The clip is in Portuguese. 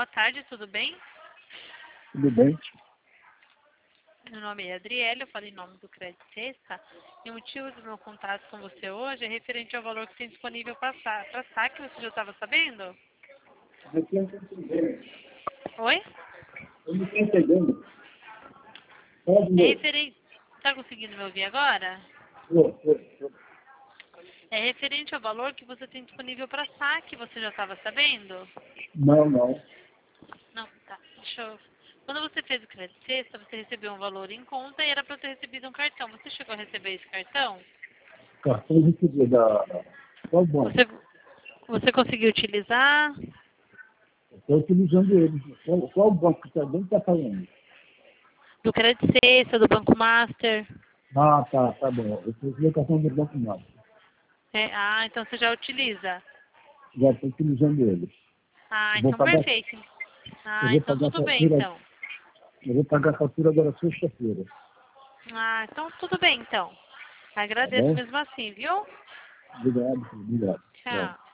Boa tarde, tudo bem? Tudo bem? Meu nome é Adriele, eu falo em nome do Crédito Sexta. E o motivo do meu contato com você hoje é referente ao valor que tem disponível para saque. Você já estava sabendo? Aqui eu não estou entendendo. Oi? Eu não estou entendendo. Fala de É novo. referente... Está conseguindo me ouvir agora? Tô. É referente ao valor que você tem disponível para saque. Você já estava sabendo? Não. Não, tá. Deixa eu... Quando você fez o Crédito Sexta, você recebeu um valor em conta e era para ter recebido um cartão. Você chegou a receber esse cartão? Cartão de receber da... Qual banco? Você conseguiu utilizar? Estou utilizando ele. Qual banco que está dentro está falando? Do Crédito Sexta, do Banco Master? Ah, tá bom. Eu fiz o cartão do Banco Master. Então você já utiliza. Já estou utilizando ele. Ah, Eu vou então pagar, perfeito. eu Ah, vou então pagar a tudo bem, fatura, então. eu vou pagar a fatura agora sexta-feira. Ah, então tudo bem, então. Tá Agradeço bom? mesmo assim, viu? Obrigado. Tchau.